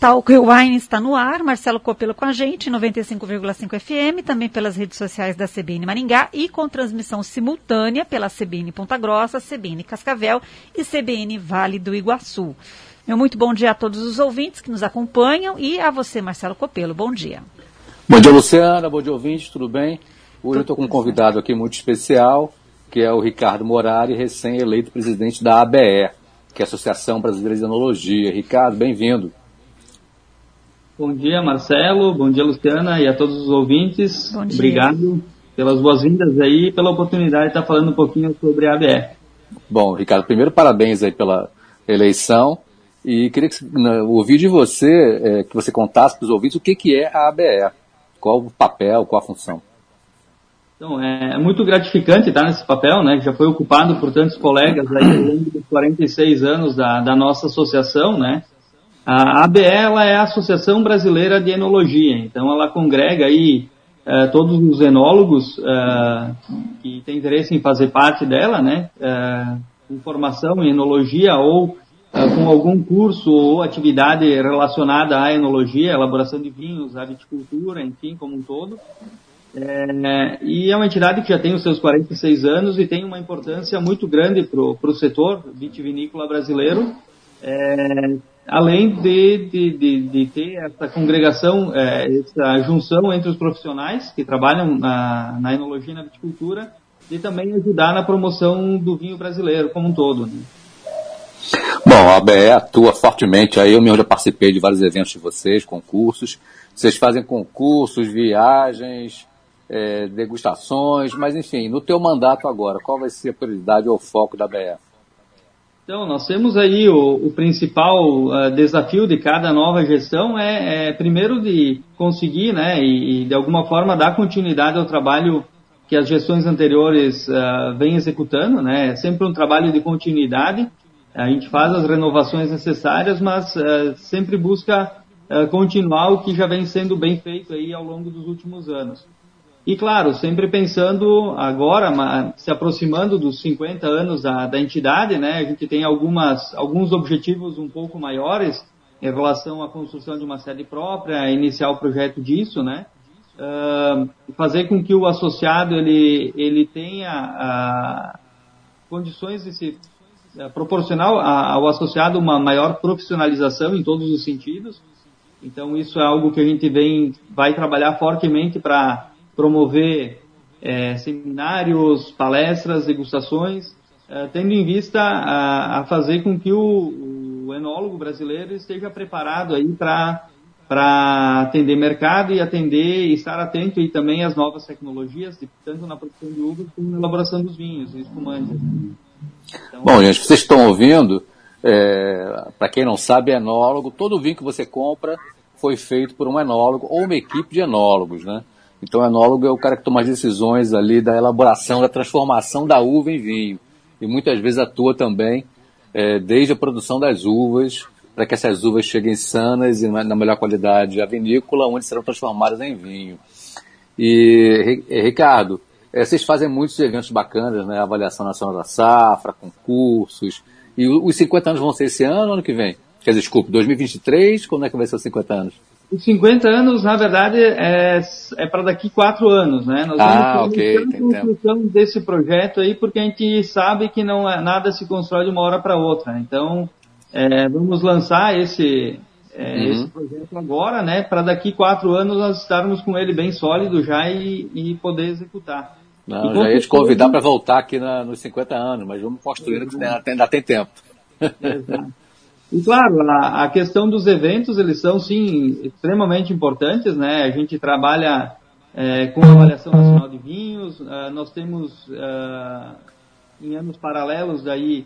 Talk Wine está no ar, Marcelo Copelo com a gente, 95,5 FM, também pelas redes sociais da CBN Maringá e com transmissão simultânea pela CBN Ponta Grossa, CBN Cascavel e CBN Vale do Iguaçu. Meu muito bom dia a todos os ouvintes que nos acompanham e a você, Marcelo Copelo, bom dia. Bom dia, Luciana, bom dia, ouvintes, tudo bem? Hoje eu estou com um convidado aqui muito especial, que é o Ricardo Morari, recém-eleito presidente da ABE, que é a Associação Brasileira de Enologia. Ricardo, bem-vindo. Bom dia, Marcelo, bom dia, Luciana, e a todos os ouvintes. Bom dia. Obrigado pelas boas-vindas aí e pela oportunidade de estar falando um pouquinho sobre a ABE. Bom, Ricardo, primeiro parabéns aí pela eleição e queria ouvir de você, que você contasse para os ouvintes o que é a ABE, qual o papel, qual a função. Então, é muito gratificante estar nesse papel, né, que já foi ocupado por tantos colegas aí ao longo dos 46 anos da nossa associação, né. A ABE, ela é a Associação Brasileira de Enologia, então ela congrega aí todos os enólogos que têm interesse em fazer parte dela, né, com formação em enologia ou com algum curso ou atividade relacionada à enologia, elaboração de vinhos, à viticultura, enfim, como um todo. E é uma entidade que já tem os seus 46 anos e tem uma importância muito grande para o setor vitivinícola brasileiro, além de ter essa congregação, essa junção entre os profissionais que trabalham na enologia e na viticultura e também ajudar na promoção do vinho brasileiro como um todo, né? Bom, a ABE atua fortemente, aí eu mesmo já participei de vários eventos de vocês, concursos, vocês fazem concursos, viagens, degustações, mas enfim, no teu mandato agora, qual vai ser a prioridade ou o foco da ABE? Então, nós temos aí o principal desafio de cada nova gestão primeiro de conseguir, né, e de alguma forma dar continuidade ao trabalho que as gestões anteriores vêm executando, né, é sempre um trabalho de continuidade, a gente faz as renovações necessárias, mas sempre busca continuar o que já vem sendo bem feito aí ao longo dos últimos anos. E claro, sempre pensando agora, se aproximando dos 50 anos da entidade, né, a gente tem alguns objetivos um pouco maiores em relação à construção de uma sede própria, iniciar o projeto disso, né, fazer com que o associado ele tenha condições de se proporcionar ao associado uma maior profissionalização em todos os sentidos. Então isso é algo que a gente vai trabalhar fortemente para promover seminários, palestras, degustações, tendo em vista a fazer com que o enólogo brasileiro esteja preparado aí para atender mercado e estar atento e também às novas tecnologias, tanto na produção de uvas como na elaboração dos vinhos e espumantes. Então, bom, gente, vocês estão ouvindo, para quem não sabe, enólogo, todo vinho que você compra foi feito por um enólogo ou uma equipe de enólogos, né? Então, o enólogo é o cara que toma as decisões ali da elaboração, da transformação da uva em vinho. E muitas vezes atua também desde a produção das uvas, para que essas uvas cheguem sanas e na melhor qualidade à vinícola, onde serão transformadas em vinho. E, Ricardo, vocês fazem muitos eventos bacanas, né? Avaliação Nacional da Safra, concursos. E os 50 anos vão ser esse ano ou ano que vem? Quer dizer, desculpe, 2023, quando é que vai ser os 50 anos? Os 50 anos, na verdade, é para daqui 4 anos, né? Nós vamos ter a construção desse projeto aí, porque a gente sabe que nada se constrói de uma hora para outra. Então, vamos lançar esse projeto agora, né? Para daqui 4 anos nós estarmos com ele bem sólido já e poder executar. Não, já ia te convidar para voltar aqui nos 50 anos, mas vamos construindo que ainda tem tempo. Exato. E claro, a questão dos eventos, eles são sim extremamente importantes, né? A gente trabalha com a avaliação nacional de vinhos, nós temos em anos paralelos daí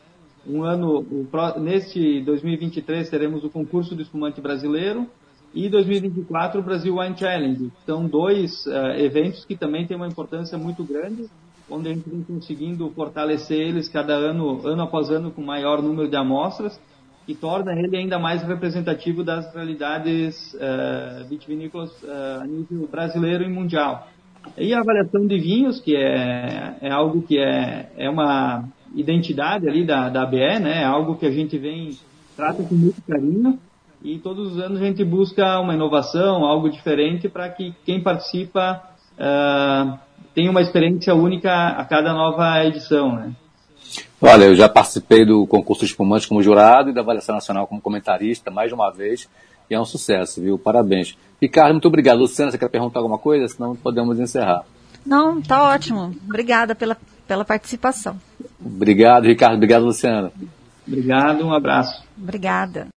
neste 2023 teremos o concurso do espumante brasileiro e 2024 o Brasil Wine Challenge. São 2 eventos que também têm uma importância muito grande, onde a gente vem conseguindo fortalecer eles cada ano após ano com maior número de amostras, que torna ele ainda mais representativo das realidades vitivinícolas a nível brasileiro e mundial. E a avaliação de vinhos, que é algo que é uma identidade ali da ABE, né? É algo que a gente trata com muito carinho. e todos os anos a gente busca uma inovação, algo diferente, para que quem participa tenha uma experiência única a cada nova edição, né? Olha, eu já participei do concurso de espumantes como jurado e da avaliação nacional como comentarista mais de uma vez, e é um sucesso, viu? Parabéns. Ricardo, muito obrigado. Luciana, você quer perguntar alguma coisa? Senão podemos encerrar. Não, tá ótimo. Obrigada pela participação. Obrigado, Ricardo. Obrigado, Luciana. Obrigado, um abraço. Obrigada.